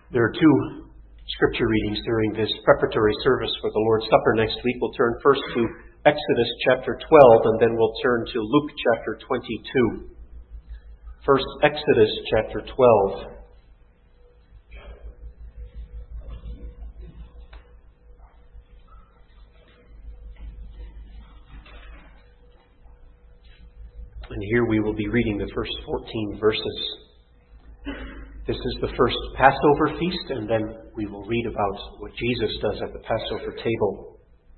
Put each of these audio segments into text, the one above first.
There are two scripture readings during this preparatory service for the Lord's Supper next week. We'll turn first to Exodus chapter 12, and then we'll turn to Luke chapter 22. First, Exodus chapter 12. And here we will be reading the first 14 verses. This is the first Passover feast, and then we will read about what Jesus does at the Passover table.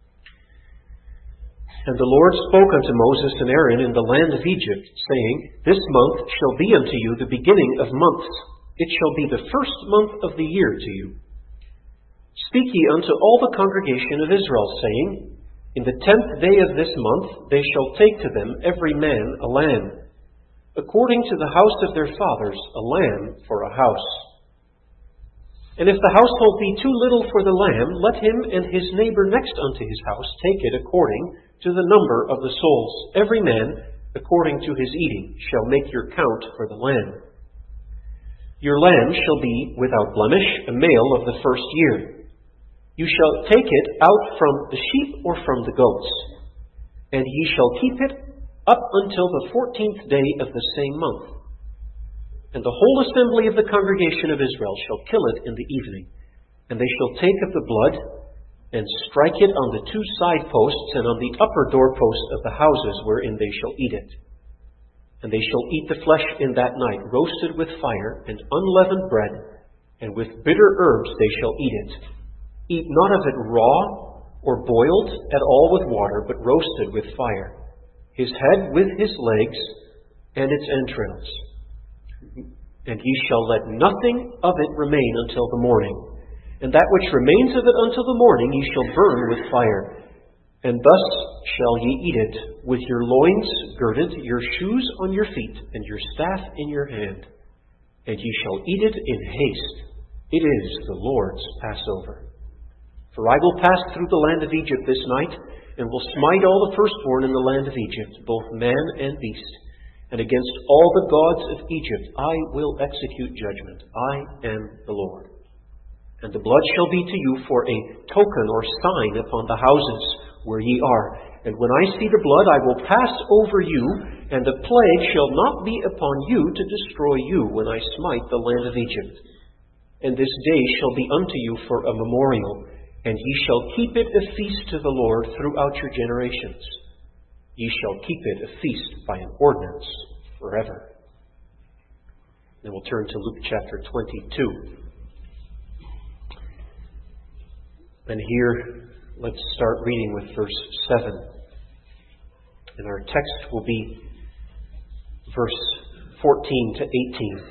And the Lord spoke unto Moses and Aaron in the land of Egypt, saying, This month shall be unto you the beginning of months. It shall be the first month of the year to you. Speak ye unto all the congregation of Israel, saying, In the 10th day of this month they shall take to them every man a lamb, according to the house of their fathers, a lamb for a house. And if the household be too little for the lamb, let him and his neighbor next unto his house take it according to the number of the souls. Every man, according to his eating, shall make your count for the lamb. Your lamb shall be without blemish, a male of the first year. You shall take it out from the sheep or from the goats, and ye shall keep it up until the 14th day of the same month. And the whole assembly of the congregation of Israel shall kill it in the evening. And they shall take of the blood, and strike it on the two side posts, and on the upper doorposts of the houses wherein they shall eat it. And they shall eat the flesh in that night, roasted with fire, and unleavened bread, and with bitter herbs they shall eat it. Eat not of it raw, or boiled at all with water, but roasted with fire. His head with his legs, and its entrails. And ye shall let nothing of it remain until the morning. And that which remains of it until the morning ye shall burn with fire. And thus shall ye eat it, with your loins girded, your shoes on your feet, and your staff in your hand. And ye shall eat it in haste. It is the Lord's Passover. For I will pass through the land of Egypt this night, and will smite all the firstborn in the land of Egypt, both man and beast. And against all the gods of Egypt I will execute judgment. I am the Lord. And the blood shall be to you for a token or sign upon the houses where ye are. And when I see the blood, I will pass over you, and the plague shall not be upon you to destroy you when I smite the land of Egypt. And this day shall be unto you for a memorial, and ye shall keep it a feast to the Lord throughout your generations. Ye shall keep it a feast by an ordinance forever. Then we'll turn to Luke chapter 22. And here, let's start reading with verse 7. And our text will be verse 14 to 18.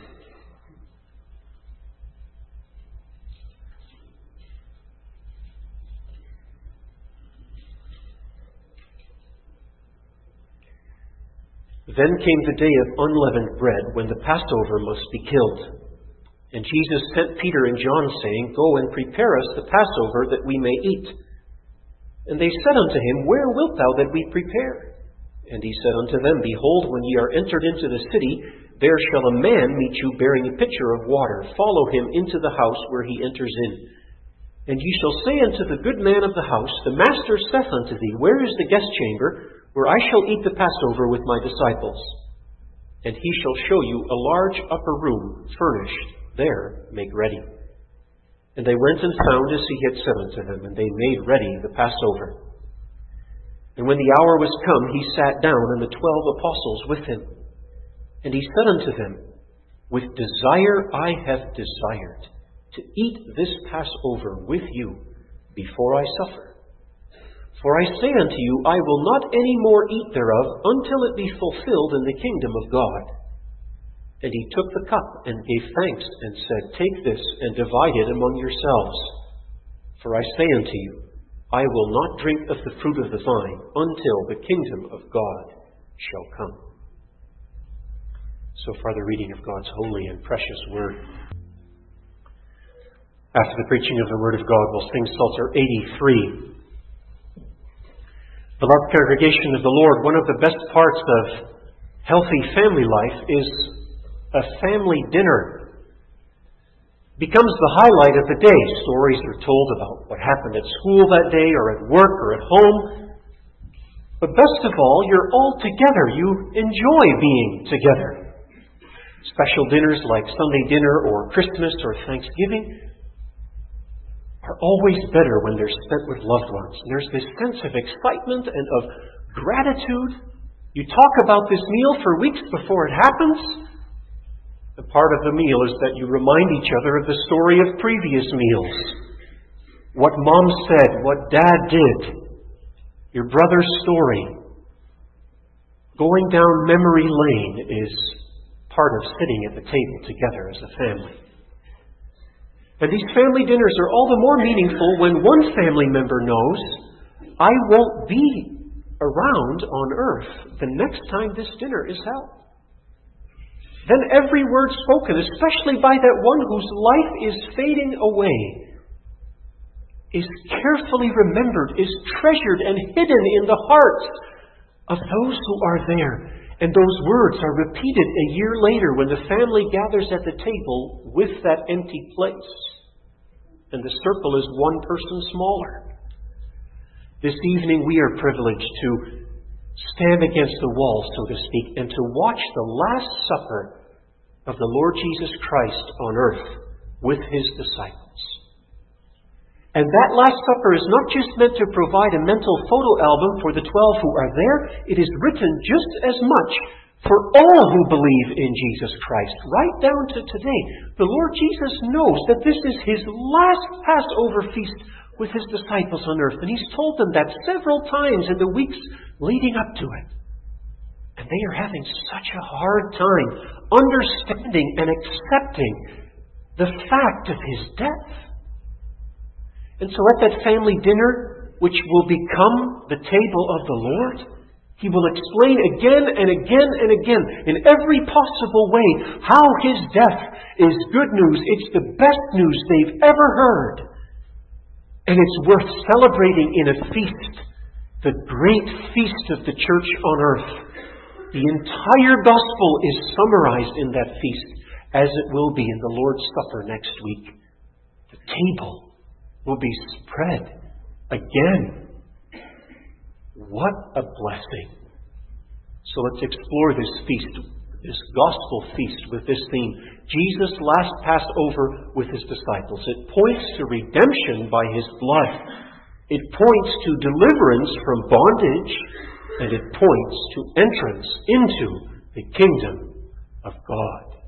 Then came the day of unleavened bread, when the Passover must be killed. And Jesus sent Peter and John, saying, Go and prepare us the Passover, that we may eat. And they said unto him, Where wilt thou that we prepare? And he said unto them, Behold, when ye are entered into the city, there shall a man meet you bearing a pitcher of water. Follow him into the house where he enters in. And ye shall say unto the good man of the house, The master saith unto thee, Where is the guest chamber, where I shall eat the Passover with my disciples? And he shall show you a large upper room, furnished. There make ready. And they went and found as he had said unto them, and they made ready the Passover. And when the hour was come, he sat down, and the 12 apostles with him. And he said unto them, With desire I have desired to eat this Passover with you before I suffer. For I say unto you, I will not any more eat thereof until it be fulfilled in the kingdom of God. And he took the cup and gave thanks and said, Take this and divide it among yourselves. For I say unto you, I will not drink of the fruit of the vine until the kingdom of God shall come. So far the reading of God's holy and precious word. After the preaching of the word of God, we'll sing Psalter 83. Beloved congregation of the Lord, one of the best parts of healthy family life is a family dinner. becomes the highlight of the day. Stories are told about what happened at school that day or at work or at home. But best of all, you're all together. You enjoy being together. Special dinners like Sunday dinner or Christmas or Thanksgiving are always better when they're spent with loved ones. And there's this sense of excitement and of gratitude. You talk about this meal for weeks before it happens. The part of the meal is that you remind each other of the story of previous meals. What Mom said, what Dad did, your brother's story. Going down memory lane is part of sitting at the table together as a family. And these family dinners are all the more meaningful when one family member knows, I won't be around on earth the next time this dinner is held. Then every word spoken, especially by that one whose life is fading away, is carefully remembered, is treasured and hidden in the hearts of those who are there. And those words are repeated a year later when the family gathers at the table with that empty place. And the circle is one person smaller. This evening we are privileged to stand against the wall, so to speak, and to watch the Last Supper of the Lord Jesus Christ on earth with His disciples. And that Last Supper is not just meant to provide a mental photo album for the 12 who are there. It is written just as much for all who believe in Jesus Christ. Right down to today. The Lord Jesus knows that this is His last Passover feast with His disciples on earth. And He's told them that several times in the weeks leading up to it. And they are having such a hard time understanding and accepting the fact of His death. And so at that family dinner, which will become the table of the Lord, He will explain again and again and again, in every possible way, how His death is good news. It's the best news they've ever heard. And it's worth celebrating in a feast, the great feast of the church on earth. The entire gospel is summarized in that feast, as it will be in the Lord's Supper next week. The table will be spread again. What a blessing. So let's explore this feast, this gospel feast with this theme. Jesus' last Passover with His disciples. It points to redemption by His blood. It points to deliverance from bondage. And it points to entrance into the kingdom of God.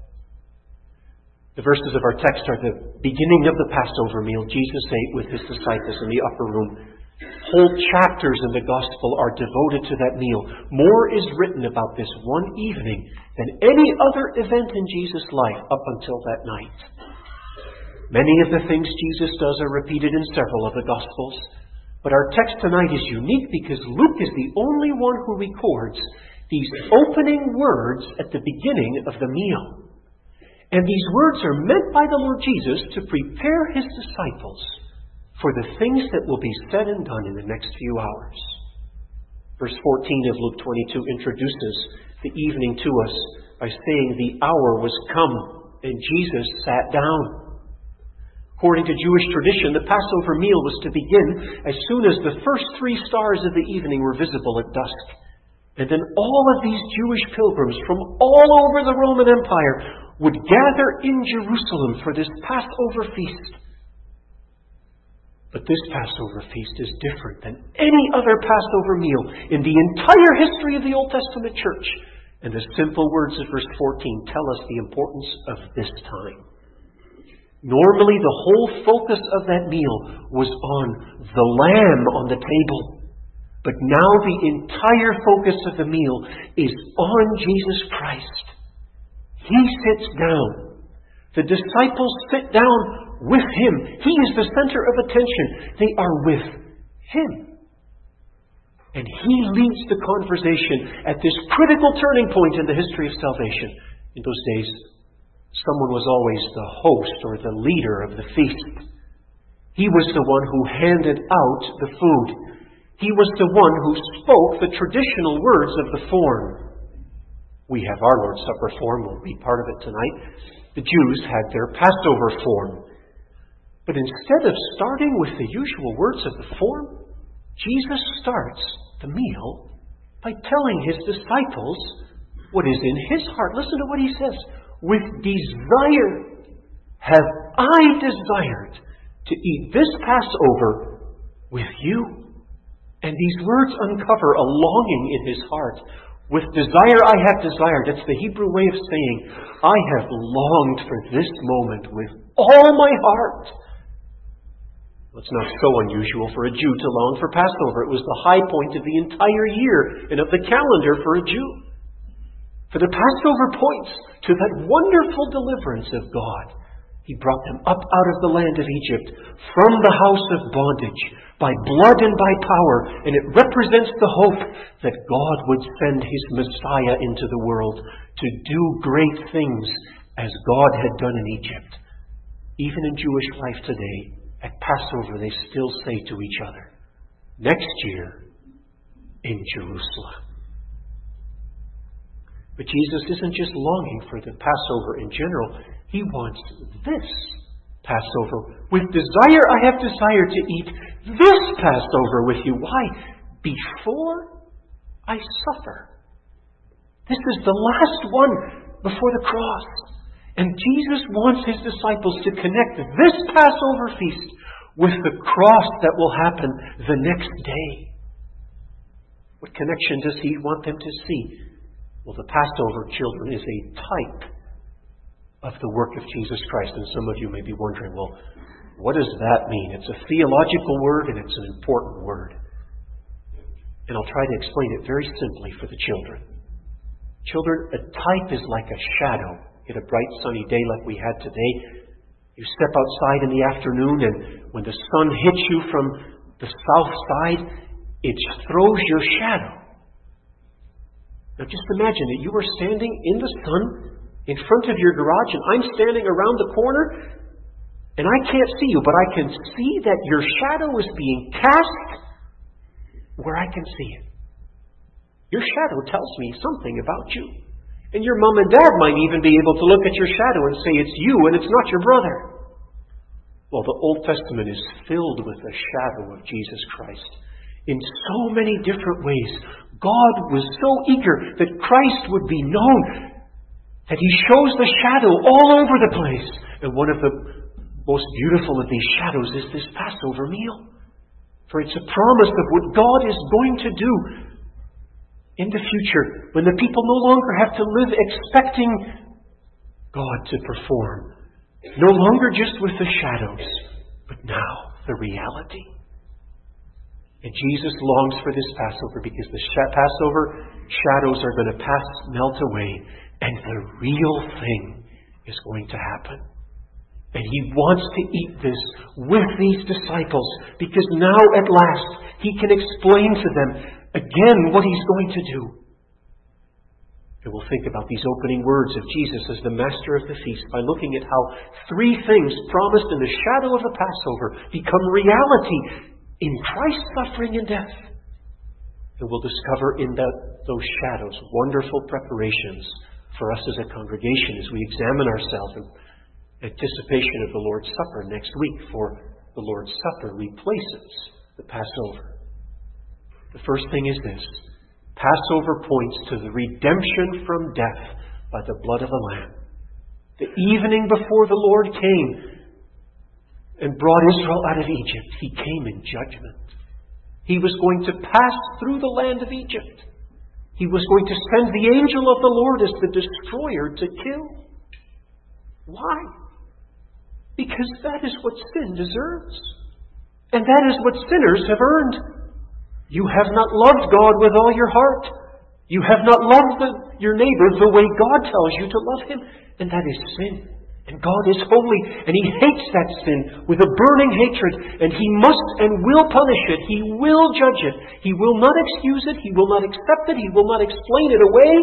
The verses of our text are the beginning of the Passover meal Jesus ate with His disciples in the upper room. Whole chapters in the Gospel are devoted to that meal. More is written about this one evening than any other event in Jesus' life up until that night. Many of the things Jesus does are repeated in several of the Gospels. But our text tonight is unique because Luke is the only one who records these opening words at the beginning of the meal. And these words are meant by the Lord Jesus to prepare His disciples for the things that will be said and done in the next few hours. Verse 14 of Luke 22 introduces the evening to us by saying the hour was come and Jesus sat down. According to Jewish tradition, the Passover meal was to begin as soon as the first 3 stars of the evening were visible at dusk. And then all of these Jewish pilgrims from all over the Roman Empire would gather in Jerusalem for this Passover feast. But this Passover feast is different than any other Passover meal in the entire history of the Old Testament church. And the simple words of verse 14 tell us the importance of this time. Normally, the whole focus of that meal was on the lamb on the table. But now the entire focus of the meal is on Jesus Christ. He sits down. The disciples sit down with Him. He is the center of attention. They are with Him. And He leads the conversation at this critical turning point in the history of salvation. In those days, someone was always the host or the leader of the feast. He was the one who handed out the food. He was the one who spoke the traditional words of the form. We have our Lord's Supper form. We'll read part of it tonight. The Jews had their Passover form. But instead of starting with the usual words of the form, Jesus starts the meal by telling his disciples what is in his heart. Listen to what he says. With desire have I desired to eat this Passover with you. And these words uncover a longing in his heart. With desire I have desired. That's the Hebrew way of saying, I have longed for this moment with all my heart. Well, it's not so unusual for a Jew to long for Passover. It was the high point of the entire year and of the calendar for a Jew. For the Passover points to that wonderful deliverance of God. He brought them up out of the land of Egypt, from the house of bondage, by blood and by power, and it represents the hope that God would send his Messiah into the world to do great things as God had done in Egypt. Even in Jewish life today, at Passover they still say to each other, next year in Jerusalem. But Jesus isn't just longing for the Passover in general. He wants this Passover. With desire I have desired to eat this Passover with you. Why? Before I suffer. This is the last one before the cross. And Jesus wants his disciples to connect this Passover feast with the cross that will happen the next day. What connection does he want them to see? Well, the Passover, children, is a type of the work of Jesus Christ. And some of you may be wondering, well, what does that mean? It's a theological word and it's an important word. And I'll try to explain it very simply for the children. Children, a type is like a shadow. Get a bright sunny day like we had today. You step outside in the afternoon, and when the sun hits you from the south side, it throws your shadow. Now just imagine that you are standing in the sun in front of your garage, and I'm standing around the corner, and I can't see you, but I can see that your shadow is being cast where I can see it. Your shadow tells me something about you. And your mom and dad might even be able to look at your shadow and say it's you and it's not your brother. Well, the Old Testament is filled with the shadow of Jesus Christ. In so many different ways, God was so eager that Christ would be known that he shows the shadow all over the place. And one of the most beautiful of these shadows is this Passover meal. For it's a promise of what God is going to do in the future, when the people no longer have to live expecting God to perform. No longer just with the shadows, but now the reality. And Jesus longs for this Passover because the Passover shadows are going to melt away, and the real thing is going to happen. And he wants to eat this with these disciples because now at last he can explain to them again what he's going to do. And we'll think about these opening words of Jesus as the master of the feast by looking at how three things promised in the shadow of the Passover become reality in Christ's suffering and death. And we'll discover in those shadows wonderful preparations for us as a congregation as we examine ourselves in anticipation of the Lord's Supper next week, for the Lord's Supper replaces the Passover. The first thing is this. Passover points to the redemption from death by the blood of the Lamb. The evening before the Lord came and brought Israel out of Egypt, he came in judgment. He was going to pass through the land of Egypt. He was going to send the angel of the Lord as the destroyer to kill. Why? Because that is what sin deserves. And that is what sinners have earned. You have not loved God with all your heart. You have not loved your neighbor the way God tells you to love him. And that is sin. And God is holy, and he hates that sin with a burning hatred. And he must and will punish it. He will judge it. He will not excuse it. He will not accept it. He will not explain it away.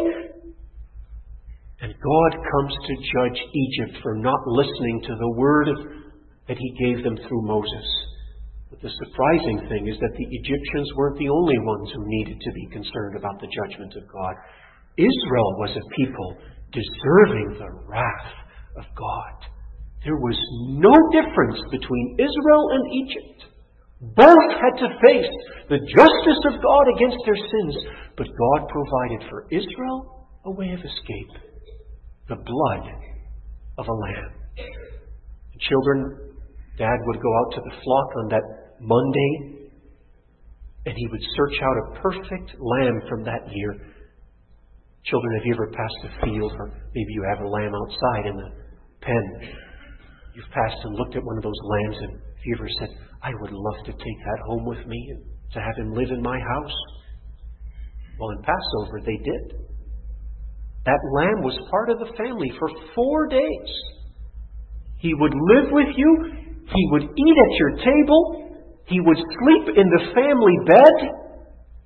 And God comes to judge Egypt for not listening to the word that he gave them through Moses. But the surprising thing is that the Egyptians weren't the only ones who needed to be concerned about the judgment of God. Israel was a people deserving the wrath of God. There was no difference between Israel and Egypt. Both had to face the justice of God against their sins, but God provided for Israel a way of escape: the blood of a lamb. Children, Dad would go out to the flock on that Monday, and he would search out a perfect lamb from that year. Children, have you ever passed a field, or maybe you have a lamb outside in the pen? You've passed and looked at one of those lambs, and have you ever said, I would love to take that home with me and to have him live in my house? Well, in Passover, they did. That lamb was part of the family for 4 days. He would live with you. He would eat at your table. He would sleep in the family bed.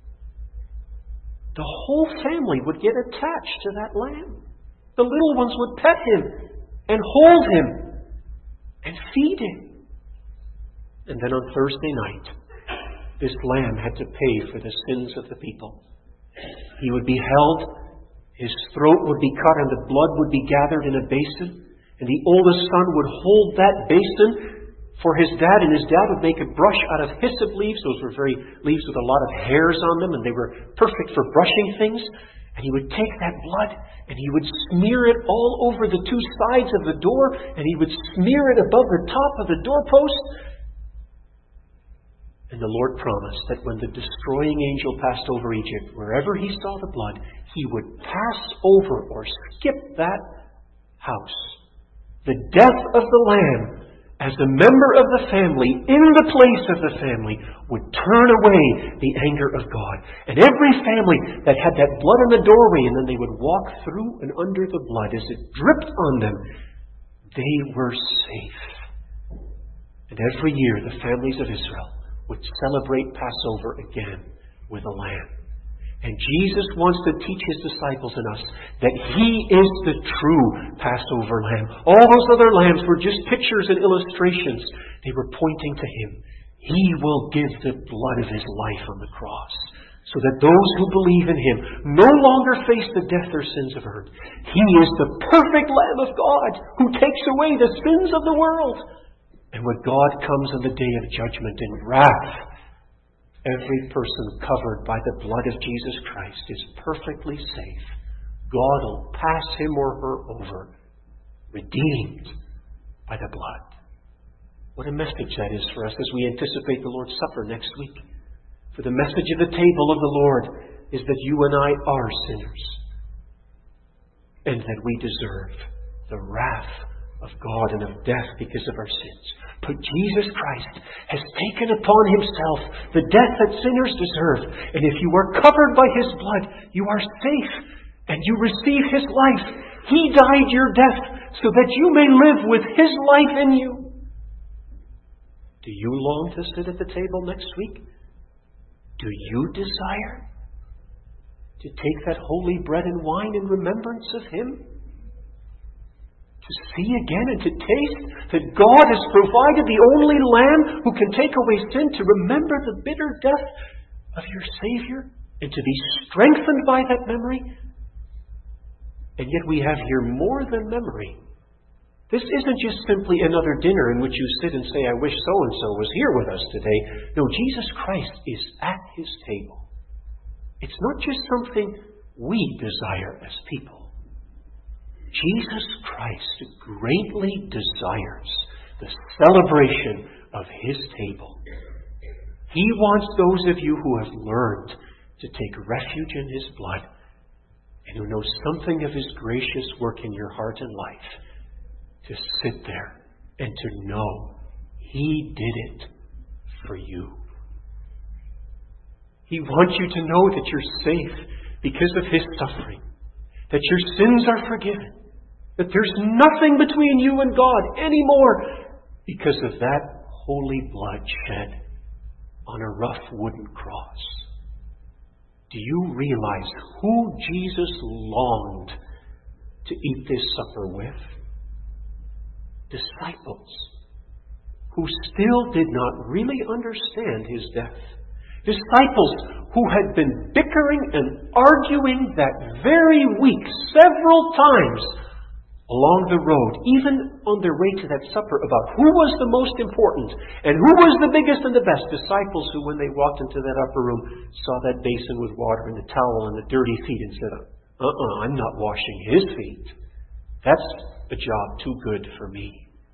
The whole family would get attached to that lamb. The little ones would pet him and hold him and feed him. And then on Thursday night, this lamb had to pay for the sins of the people. He would be held, his throat would be cut, and the blood would be gathered in a basin. And the oldest son would hold that basin for his dad, and his dad would make a brush out of hyssop leaves. Those were very leaves with a lot of hairs on them, and they were perfect for brushing things. And he would take that blood, and he would smear it all over the two sides of the door, and he would smear it above the top of the doorpost. And the Lord promised that when the destroying angel passed over Egypt, wherever he saw the blood, he would pass over or skip that house. The death of the lamb, as a member of the family, in the place of the family, would turn away the anger of God. And every family that had that blood in the doorway, and then they would walk through and under the blood as it dripped on them, they were safe. And every year the families of Israel would celebrate Passover again with a lamb. And Jesus wants to teach His disciples and us that He is the true Passover lamb. All those other lambs were just pictures and illustrations. They were pointing to Him. He will give the blood of His life on the cross, so that those who believe in Him no longer face the death their sins have earned. He is the perfect Lamb of God who takes away the sins of the world. And when God comes on the day of judgment in wrath, every person covered by the blood of Jesus Christ is perfectly safe. God will pass him or her over, redeemed by the blood. What a message that is for us as we anticipate the Lord's Supper next week. For the message of the table of the Lord is that you and I are sinners, and that we deserve the wrath of God and of death because of our sins. But Jesus Christ has taken upon Himself the death that sinners deserve. And if you are covered by His blood, you are safe and you receive His life. He died your death so that you may live with His life in you. Do you long to sit at the table next week? Do you desire to take that holy bread and wine in remembrance of Him? To see again and to taste that God has provided the only Lamb who can take away sin, to remember the bitter death of your Savior, and to be strengthened by that memory. And yet we have here more than memory. This isn't just simply another dinner in which you sit and say, I wish so-and-so was here with us today. No, Jesus Christ is at His table. It's not just something we desire as people. Jesus Christ greatly desires the celebration of His table. He wants those of you who have learned to take refuge in His blood and who know something of His gracious work in your heart and life to sit there and to know He did it for you. He wants you to know that you're safe because of His suffering, that your sins are forgiven, that there's nothing between you and God anymore because of that holy blood shed on a rough wooden cross. Do you realize who Jesus longed to eat this supper with? Disciples who still did not really understand His death. Disciples who had been bickering and arguing that very week several times along the road, even on their way to that supper, about who was the most important and who was the biggest and the best. Disciples who, when they walked into that upper room, saw that basin with water and the towel and the dirty feet and said, I'm not washing his feet. That's a job too good for me.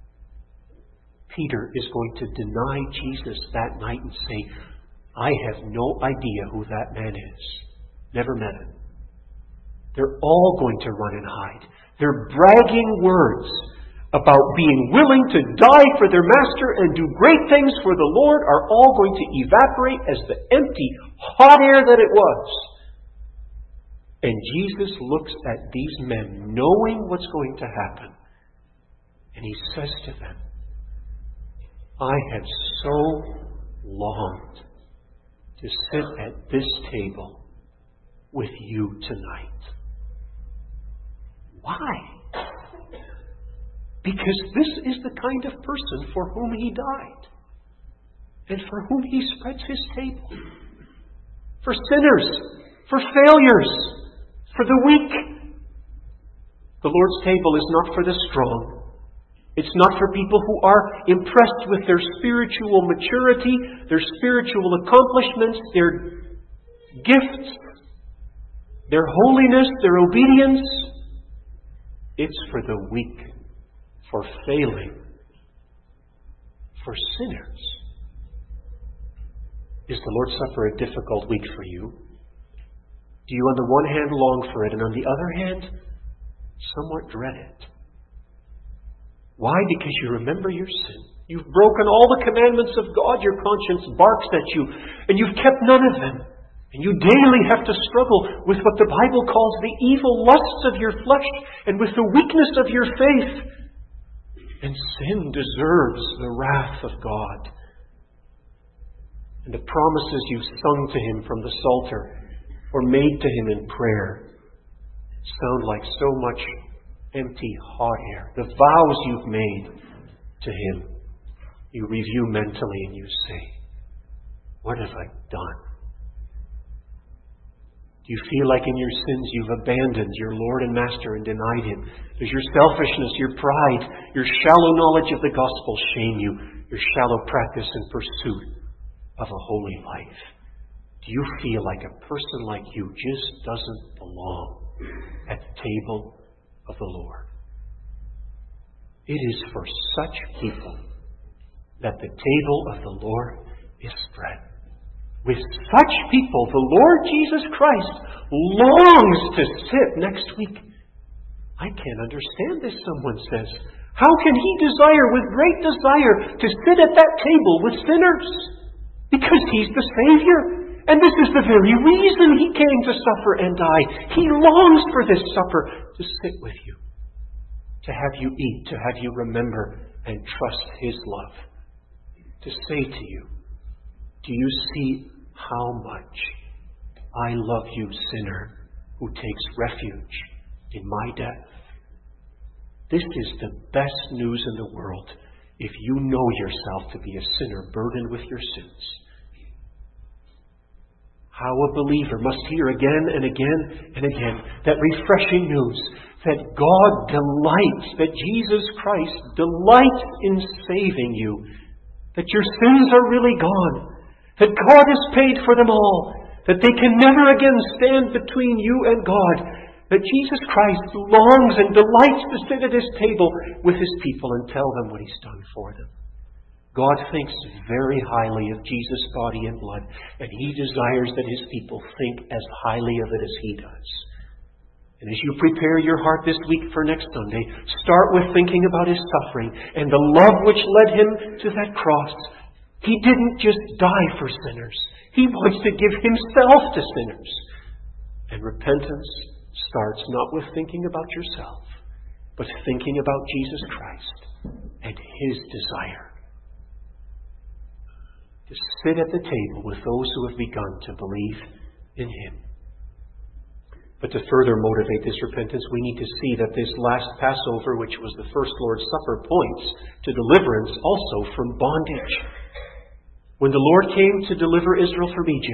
Peter is going to deny Jesus that night and say, I have no idea who that man is. Never met him. They're all going to run and hide. Their bragging words about being willing to die for their master and do great things for the Lord are all going to evaporate as the empty, hot air that it was. And Jesus looks at these men, knowing what's going to happen, and He says to them, I have so longed to sit at this table with you tonight. Why? Because this is the kind of person for whom He died and for whom He spreads His table. For sinners, for failures, for the weak. The Lord's table is not for the strong. It's not for people who are impressed with their spiritual maturity, their spiritual accomplishments, their gifts, their holiness, their obedience. It's for the weak, for failing, for sinners. Is the Lord's Supper a difficult week for you? Do you on the one hand long for it, and on the other hand, somewhat dread it? Why? Because you remember your sin. You've broken all the commandments of God. Your conscience barks at you, and you've kept none of them. And you daily have to struggle with what the Bible calls the evil lusts of your flesh and with the weakness of your faith. And sin deserves the wrath of God. And the promises you've sung to Him from the Psalter or made to Him in prayer sound like so much empty hot air. The vows you've made to Him, you review mentally and you say, what have I done? Do you feel like in your sins you've abandoned your Lord and Master and denied Him? Does your selfishness, your pride, your shallow knowledge of the gospel shame you? Your shallow practice and pursuit of a holy life? Do you feel like a person like you just doesn't belong at the table of the Lord? It is for such people that the table of the Lord is spread. With such people, the Lord Jesus Christ longs to sit next week. I can't understand this, someone says. How can He desire, with great desire, to sit at that table with sinners? Because He's the Savior. And this is the very reason He came to suffer and die. He longs for this supper to sit with you, to have you eat, to have you remember and trust His love. To say to you, do you see how much I love you, sinner, who takes refuge in my death? This is the best news in the world if you know yourself to be a sinner burdened with your sins. How a believer must hear again and again and again that refreshing news that God delights, that Jesus Christ delights in saving you, that your sins are really gone, that God has paid for them all, that they can never again stand between you and God, that Jesus Christ longs and delights to sit at His table with His people and tell them what He's done for them. God thinks very highly of Jesus' body and blood, and He desires that His people think as highly of it as He does. And as you prepare your heart this week for next Sunday, start with thinking about His suffering and the love which led Him to that cross. He didn't just die for sinners. He wants to give Himself to sinners. And repentance starts not with thinking about yourself, but thinking about Jesus Christ and His desire to sit at the table with those who have begun to believe in Him. But to further motivate this repentance, we need to see that this last Passover, which was the first Lord's Supper, points to deliverance also from bondage. When the Lord came to deliver Israel from Egypt,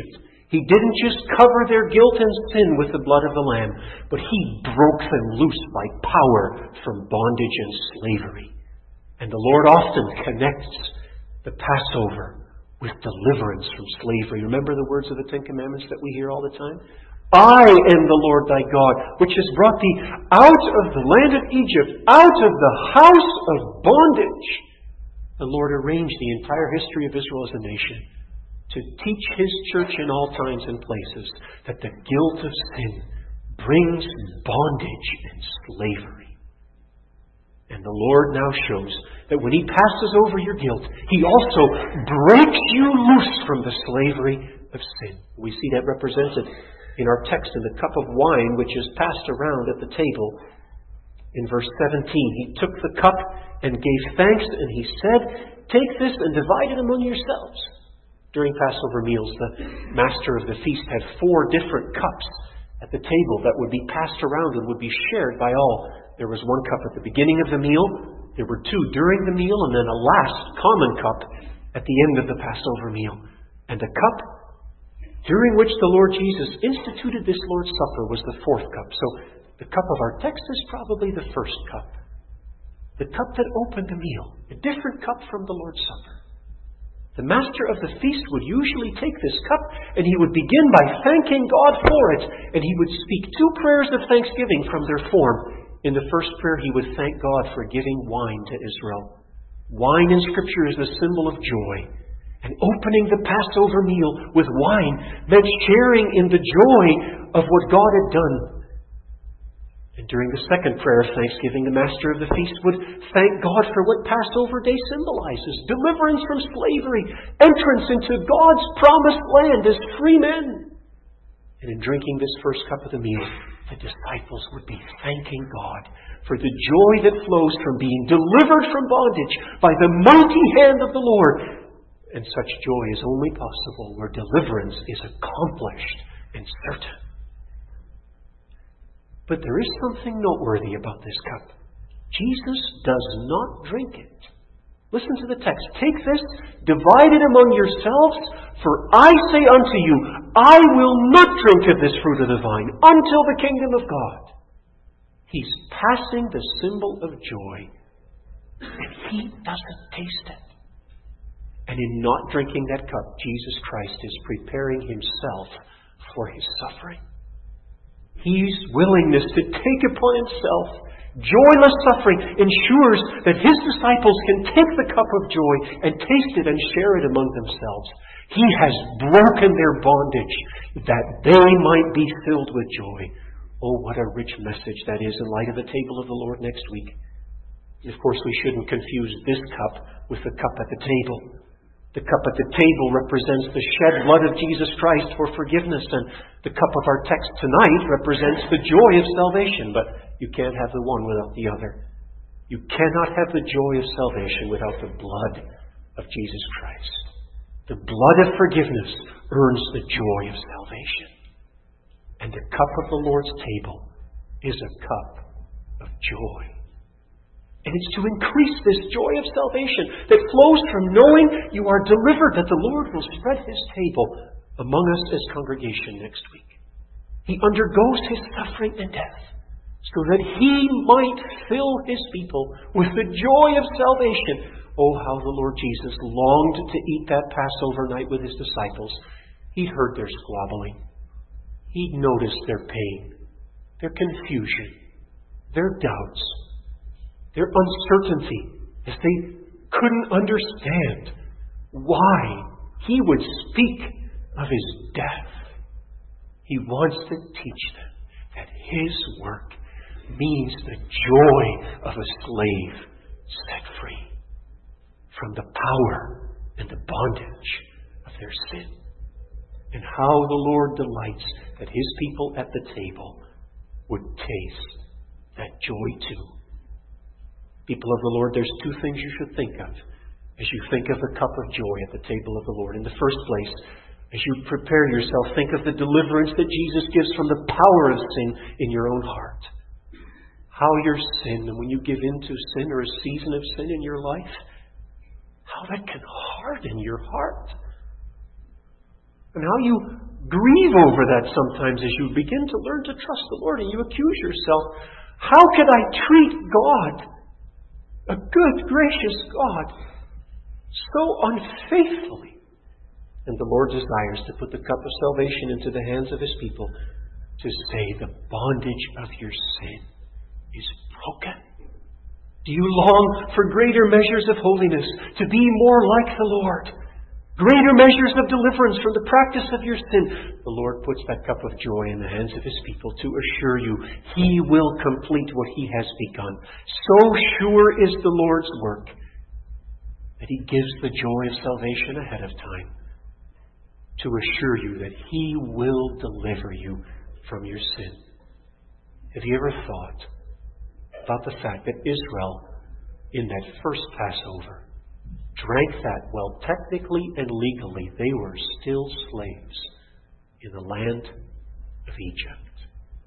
He didn't just cover their guilt and sin with the blood of the Lamb, but He broke them loose by power from bondage and slavery. And the Lord often connects the Passover with deliverance from slavery. Remember the words of the Ten Commandments that we hear all the time? I am the Lord thy God, which has brought thee out of the land of Egypt, out of the house of bondage. The Lord arranged the entire history of Israel as a nation to teach His church in all times and places that the guilt of sin brings bondage and slavery. And the Lord now shows that when He passes over your guilt, He also breaks you loose from the slavery of sin. We see that represented in our text in the cup of wine which is passed around at the table. In verse 17, He took the cup and gave thanks, and He said, "Take this and divide it among yourselves." During Passover meals, the master of the feast had 4 different cups at the table that would be passed around and would be shared by all. There was 1 cup at the beginning of the meal, there were 2 during the meal, and then a last common cup at the end of the Passover meal. And the cup during which the Lord Jesus instituted this Lord's Supper was the 4th cup. So the cup of our text is probably the 1st cup. The cup that opened the meal, a different cup from the Lord's Supper. The master of the feast would usually take this cup and he would begin by thanking God for it. And he would speak 2 prayers of thanksgiving from their form. In the first prayer, he would thank God for giving wine to Israel. Wine in Scripture is the symbol of joy. And opening the Passover meal with wine meant sharing in the joy of what God had done. And during the second prayer of thanksgiving, the master of the feast would thank God for what Passover Day symbolizes: deliverance from slavery, entrance into God's promised land as free men. And in drinking this first cup of the meal, the disciples would be thanking God for the joy that flows from being delivered from bondage by the mighty hand of the Lord. And such joy is only possible where deliverance is accomplished and certain. But there is something noteworthy about this cup. Jesus does not drink it. Listen to the text. "Take this, divide it among yourselves, for I say unto you, I will not drink of this fruit of the vine until the kingdom of God." He's passing the symbol of joy, and He doesn't taste it. And in not drinking that cup, Jesus Christ is preparing Himself for His suffering. His willingness to take upon Himself joyless suffering ensures that His disciples can take the cup of joy and taste it and share it among themselves. He has broken their bondage that they might be filled with joy. Oh, what a rich message that is in light of the table of the Lord next week. And of course, we shouldn't confuse this cup with the cup at the table. The cup at the table represents the shed blood of Jesus Christ for forgiveness, and the cup of our text tonight represents the joy of salvation. But you can't have the one without the other. You cannot have the joy of salvation without the blood of Jesus Christ. The blood of forgiveness earns the joy of salvation. And the cup of the Lord's table is a cup of joy. And it's to increase this joy of salvation that flows from knowing you are delivered, that the Lord will spread His table among us as congregation next week. He undergoes His suffering and death so that He might fill His people with the joy of salvation. Oh, how the Lord Jesus longed to eat that Passover night with His disciples. He'd heard their squabbling. He'd noticed their pain, their confusion, their doubts, their uncertainty, as they couldn't understand why He would speak of His death. He wants to teach them that His work means the joy of a slave set free from the power and the bondage of their sin. And how the Lord delights that His people at the table would taste that joy too. People of the Lord, there's 2 things you should think of as you think of the cup of joy at the table of the Lord. In the first place, as you prepare yourself, think of the deliverance that Jesus gives from the power of sin in your own heart. How your sin, and when you give in to sin or a season of sin in your life, how that can harden your heart. And how you grieve over that sometimes as you begin to learn to trust the Lord and you accuse yourself. How could I treat God, a good, gracious God, so unfaithfully? And the Lord desires to put the cup of salvation into the hands of His people to say the bondage of your sin is broken. Do you long for greater measures of holiness, to be more like the Lord? Greater measures of deliverance from the practice of your sin? The Lord puts that cup of joy in the hands of His people to assure you He will complete what He has begun. So sure is the Lord's work that He gives the joy of salvation ahead of time to assure you that He will deliver you from your sin. Have you ever thought about the fact that Israel, in that first Passover, drank that while technically and legally they were still slaves in the land of Egypt?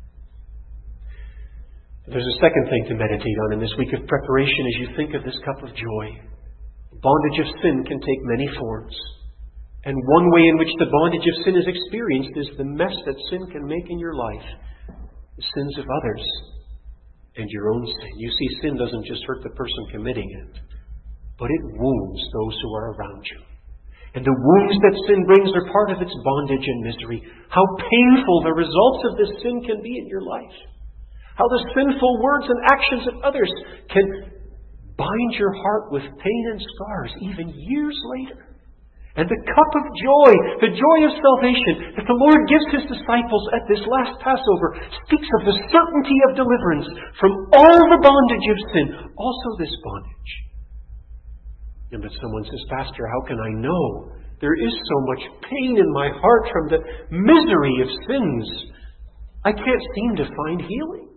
There's a second thing to meditate on in this week of preparation as you think of this cup of joy. The bondage of sin can take many forms. And one way in which the bondage of sin is experienced is the mess that sin can make in your life. The sins of others and your own sin. You see, sin doesn't just hurt the person committing it, but it wounds those who are around you. And the wounds that sin brings are part of its bondage and misery. How painful the results of this sin can be in your life. How the sinful words and actions of others can bind your heart with pain and scars even years later. And the cup of joy, the joy of salvation that the Lord gives His disciples at this last Passover speaks of the certainty of deliverance from all the bondage of sin, also this bondage. And but someone says, Pastor, how can I know? There is so much pain in my heart from the misery of sins. I can't seem to find healing.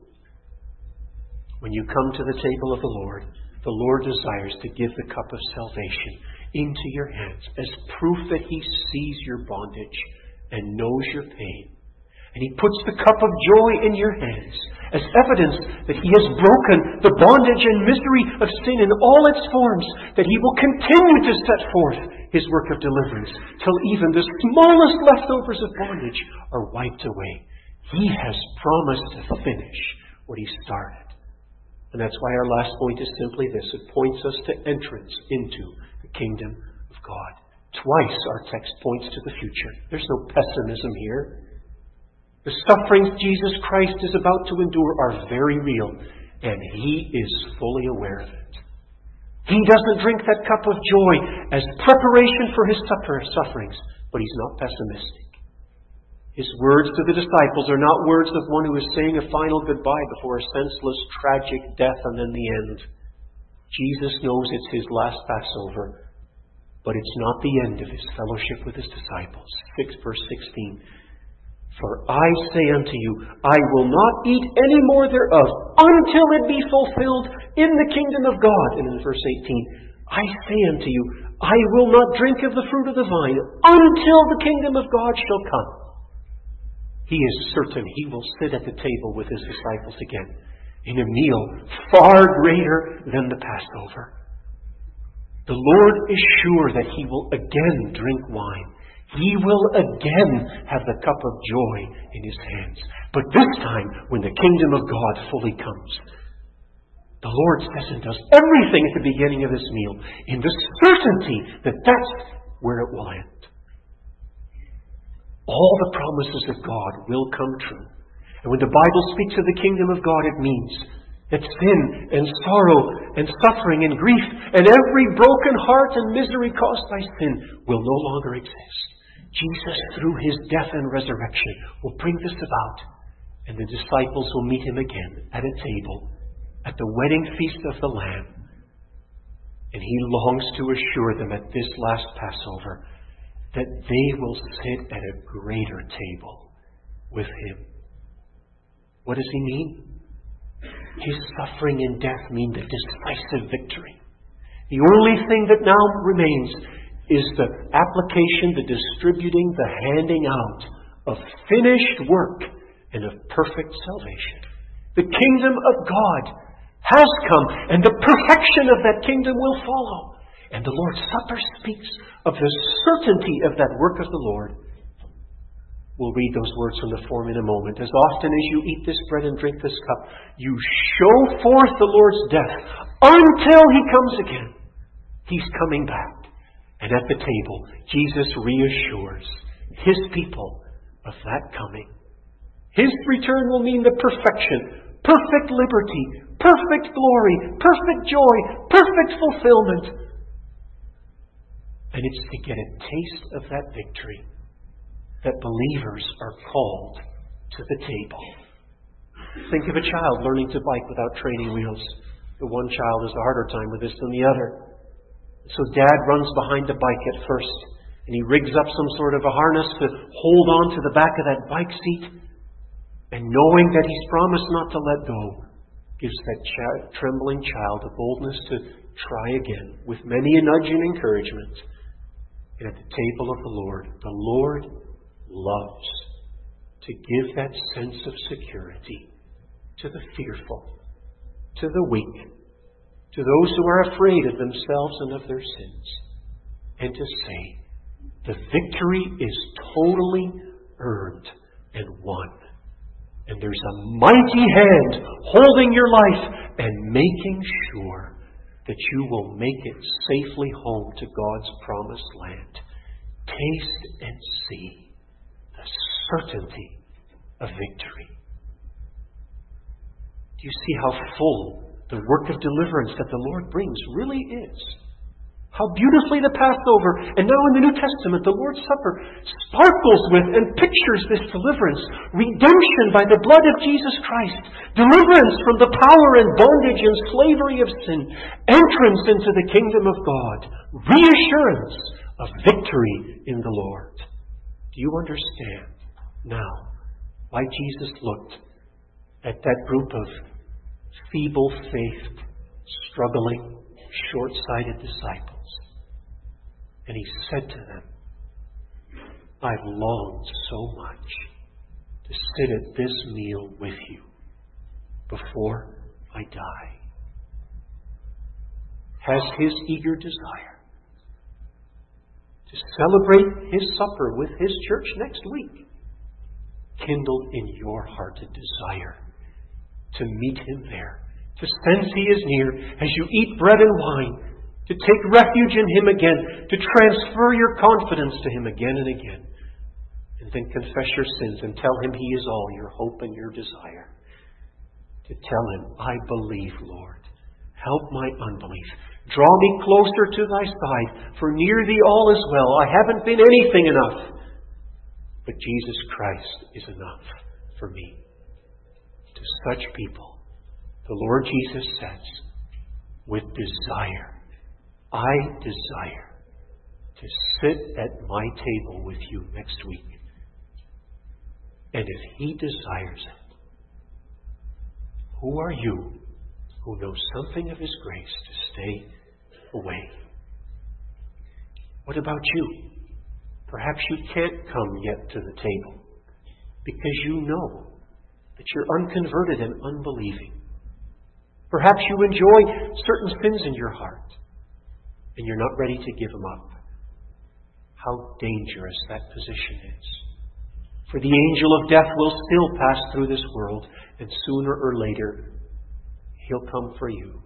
When you come to the table of the Lord desires to give the cup of salvation into your hands as proof that He sees your bondage and knows your pain. And He puts the cup of joy in your hands as evidence that He has broken the bondage and misery of sin in all its forms, that He will continue to set forth His work of deliverance till even the smallest leftovers of bondage are wiped away. He has promised to finish what He started. And that's why our last point is simply this. It points us to entrance into the kingdom of God. Twice our text points to the future. There's no pessimism here. The sufferings Jesus Christ is about to endure are very real, and He is fully aware of it. He doesn't drink that cup of joy as preparation for His sufferings, but He's not pessimistic. His words to the disciples are not words of one who is saying a final goodbye before a senseless, tragic death and then the end. Jesus knows it's His last Passover, but it's not the end of His fellowship with His disciples. Verse 16. For I say unto you, I will not eat any more thereof until it be fulfilled in the kingdom of God. And in verse 18, I say unto you, I will not drink of the fruit of the vine until the kingdom of God shall come. He is certain He will sit at the table with His disciples again in a meal far greater than the Passover. The Lord is sure that He will again drink wine. He will again have the cup of joy in His hands. But this time, when the kingdom of God fully comes, the Lord says and does everything at the beginning of this meal in the certainty that that's where it will end. All the promises of God will come true. And when the Bible speaks of the kingdom of God, it means that sin and sorrow and suffering and grief and every broken heart and misery caused by sin will no longer exist. Jesus, through His death and resurrection, will bring this about. And the disciples will meet Him again at a table at the wedding feast of the Lamb. And He longs to assure them at this last Passover that they will sit at a greater table with Him. What does He mean? His suffering and death mean the decisive victory. The only thing that now remains is the application, the distributing, the handing out of finished work and of perfect salvation. The kingdom of God has come, and the perfection of that kingdom will follow. And the Lord's Supper speaks of the certainty of that work of the Lord. We'll read those words from the form in a moment. As often as you eat this bread and drink this cup, you show forth the Lord's death until He comes again. He's coming back. And at the table, Jesus reassures His people of that coming. His return will mean the perfection, perfect liberty, perfect glory, perfect joy, perfect fulfillment. And it's to get a taste of that victory that believers are called to the table. Think of a child learning to bike without training wheels. The one child has a harder time with this than the other. So Dad runs behind the bike at first, and he rigs up some sort of a harness to hold on to the back of that bike seat. And knowing that he's promised not to let go, gives that trembling child the boldness to try again with many a nudge and encouragement. And at the table of the Lord loves to give that sense of security to the fearful, to the weak, to those who are afraid of themselves and of their sins, and to say, the victory is totally earned and won. And there's a mighty hand holding your life and making sure that you will make it safely home to God's promised land. Taste and see the certainty of victory. Do you see how full the work of deliverance that the Lord brings really is? How beautifully the Passover, and now in the New Testament, the Lord's Supper, sparkles with and pictures this deliverance. Redemption by the blood of Jesus Christ. Deliverance from the power and bondage and slavery of sin. Entrance into the kingdom of God. Reassurance of victory in the Lord. Do you understand now why Jesus looked at that group of feeble-faithed, struggling, short-sighted disciples? And He said to them, I've longed so much to sit at this meal with you before I die. Has His eager desire to celebrate His supper with His church next week kindled in your heart a desire to meet Him there, to sense He is near as you eat bread and wine, to take refuge in Him again, to transfer your confidence to Him again and again, and then confess your sins and tell Him He is all your hope and your desire. To tell Him, I believe, Lord. Help my unbelief. Draw me closer to Thy side, for near Thee all is well. I haven't been anything enough, but Jesus Christ is enough for me. To such people, the Lord Jesus says, with desire, I desire to sit at my table with you next week. And if He desires it, who are you who know something of His grace to stay away? What about you? Perhaps you can't come yet to the table because you know that you're unconverted and unbelieving. Perhaps you enjoy certain sins in your heart and you're not ready to give them up. How dangerous that position is. For the angel of death will still pass through this world, and sooner or later he'll come for you.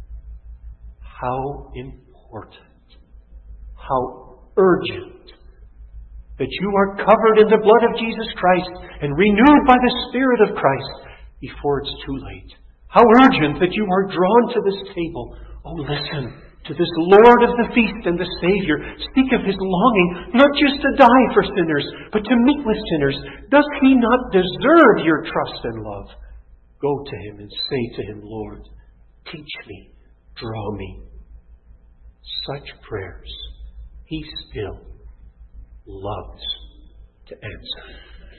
How important, how urgent that you are covered in the blood of Jesus Christ and renewed by the Spirit of Christ before it's too late. How urgent that you are drawn to this table. Oh, listen to this Lord of the feast and the Savior speak of His longing not just to die for sinners, but to meet with sinners. Does He not deserve your trust and love? Go to Him and say to Him, Lord, teach me, draw me. Such prayers He still loves to answer.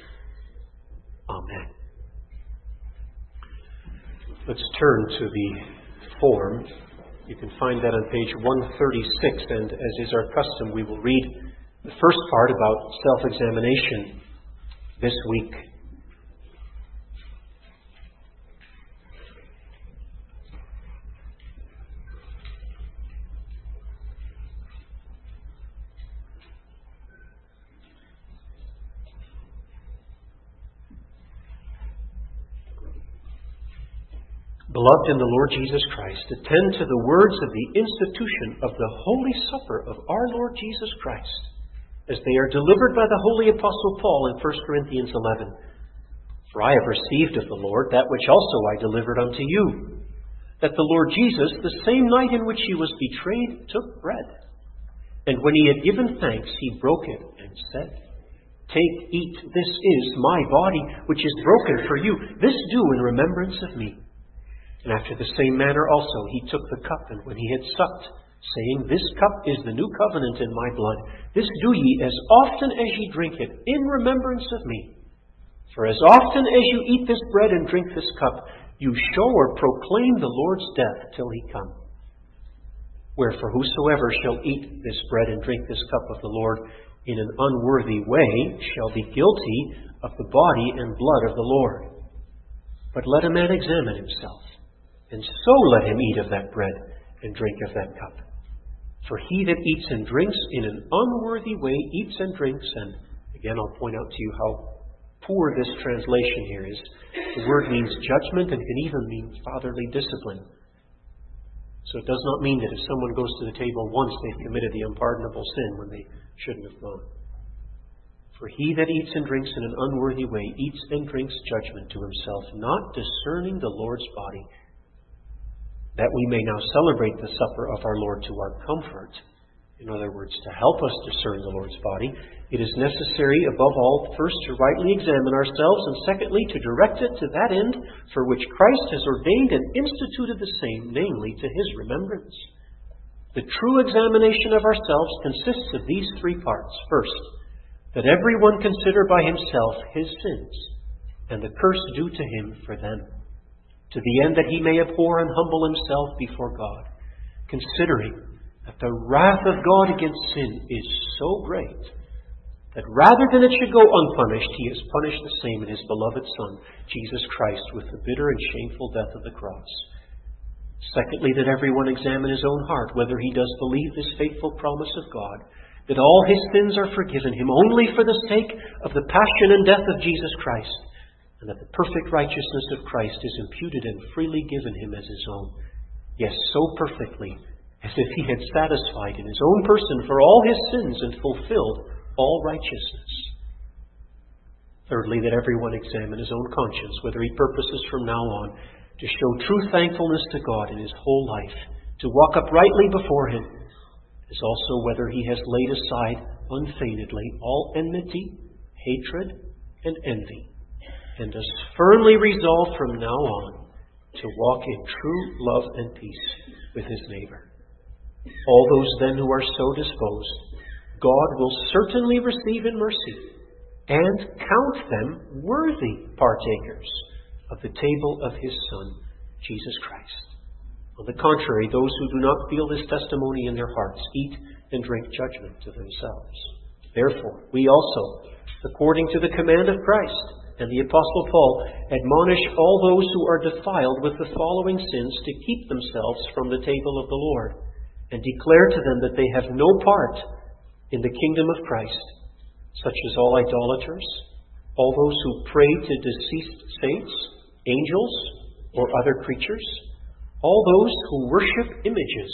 Amen. Let's turn to the form. You can find that on page 136, and as is our custom, we will read the first part about self-examination this week. Beloved in the Lord Jesus Christ, attend to the words of the institution of the Holy Supper of our Lord Jesus Christ, as they are delivered by the Holy Apostle Paul in 1 Corinthians 11. For I have received of the Lord that which also I delivered unto you, that the Lord Jesus, the same night in which he was betrayed, took bread. And when he had given thanks, he broke it and said, Take, eat, this is my body, which is broken for you. This do in remembrance of me. And after the same manner also he took the cup, and when he had supped, saying, This cup is the new covenant in my blood. This do ye as often as ye drink it, in remembrance of me. For as often as you eat this bread and drink this cup, you show or proclaim the Lord's death till he come. Wherefore whosoever shall eat this bread and drink this cup of the Lord in an unworthy way shall be guilty of the body and blood of the Lord. But let a man examine himself, and so let him eat of that bread and drink of that cup. For he that eats and drinks in an unworthy way eats and drinks, and again I'll point out to you how poor this translation here is. The word means judgment and can even mean fatherly discipline. So it does not mean that if someone goes to the table once, they've committed the unpardonable sin when they shouldn't have gone. For he that eats and drinks in an unworthy way eats and drinks judgment to himself, not discerning the Lord's body, that we may now celebrate the supper of our Lord to our comfort. In other words, to help us discern the Lord's body, it is necessary, above all, first to rightly examine ourselves, and secondly, to direct it to that end for which Christ has ordained and instituted the same, namely, to his remembrance. The true examination of ourselves consists of these three parts. First, that every one consider by himself his sins, and the curse due to him for them, to the end that he may abhor and humble himself before God, considering that the wrath of God against sin is so great that rather than it should go unpunished, he has punished the same in his beloved Son, Jesus Christ, with the bitter and shameful death of the cross. Secondly, that everyone examine his own heart, whether he does believe this faithful promise of God, that all his sins are forgiven him only for the sake of the passion and death of Jesus Christ, and that the perfect righteousness of Christ is imputed and freely given him as his own. Yes, so perfectly, as if he had satisfied in his own person for all his sins and fulfilled all righteousness. Thirdly, that everyone examine his own conscience, whether he purposes from now on to show true thankfulness to God in his whole life, to walk uprightly before him, as also whether he has laid aside unfeignedly all enmity, hatred, and envy, and does firmly resolve from now on to walk in true love and peace with his neighbor. All those then who are so disposed, God will certainly receive in mercy and count them worthy partakers of the table of his Son, Jesus Christ. On the contrary, those who do not feel this testimony in their hearts eat and drink judgment to themselves. Therefore, we also, according to the command of Christ and the Apostle Paul, admonish all those who are defiled with the following sins to keep themselves from the table of the Lord, and declare to them that they have no part in the kingdom of Christ, such as all idolaters, all those who pray to deceased saints, angels, or other creatures, all those who worship images,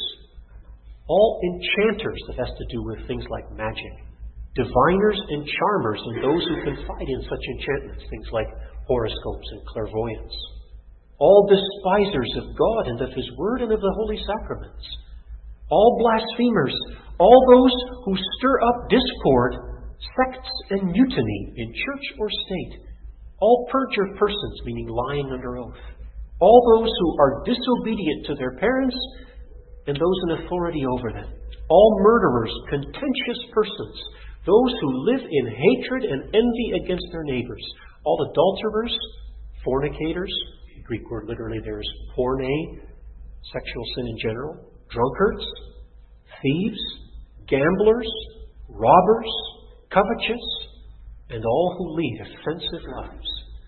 all enchanters, that has to do with things like magic, diviners and charmers, and those who confide in such enchantments, things like horoscopes and clairvoyance, all despisers of God and of his word and of the holy sacraments, all blasphemers, all those who stir up discord, sects, and mutiny in church or state, all perjured persons, meaning lying under oath, all those who are disobedient to their parents and those in authority over them, all murderers, contentious persons, those who live in hatred and envy against their neighbors, all adulterers, fornicators, the Greek word literally there is porne, sexual sin in general, drunkards, thieves, gamblers, robbers, covetous, and all who lead offensive lives.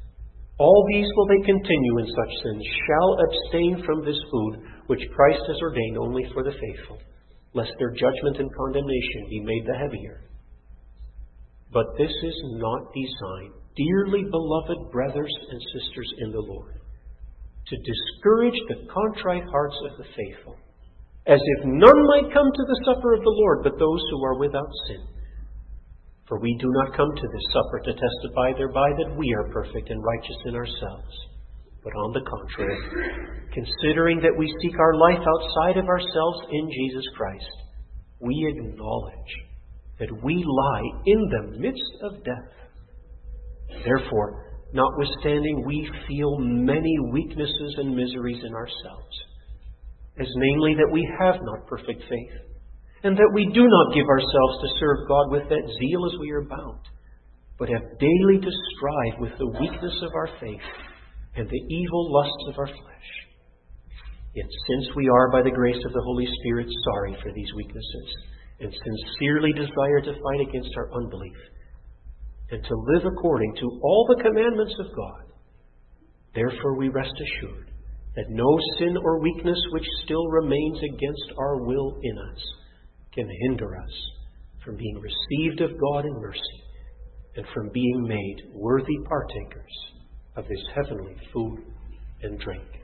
All these, will they continue in such sins, shall abstain from this food which Christ has ordained only for the faithful, lest their judgment and condemnation be made the heavier. But this is not designed, dearly beloved brothers and sisters in the Lord, to discourage the contrite hearts of the faithful, as if none might come to the supper of the Lord but those who are without sin. For we do not come to this supper to testify thereby that we are perfect and righteous in ourselves, but on the contrary, considering that we seek our life outside of ourselves in Jesus Christ, we acknowledge that we lie in the midst of death. Therefore, notwithstanding, we feel many weaknesses and miseries in ourselves, as namely that we have not perfect faith, and that we do not give ourselves to serve God with that zeal as we are bound, but have daily to strive with the weakness of our faith and the evil lusts of our flesh. Yet since we are, by the grace of the Holy Spirit, sorry for these weaknesses, and sincerely desire to fight against our unbelief, and to live according to all the commandments of God, therefore we rest assured that no sin or weakness which still remains against our will in us can hinder us from being received of God in mercy and from being made worthy partakers of His heavenly food and drink.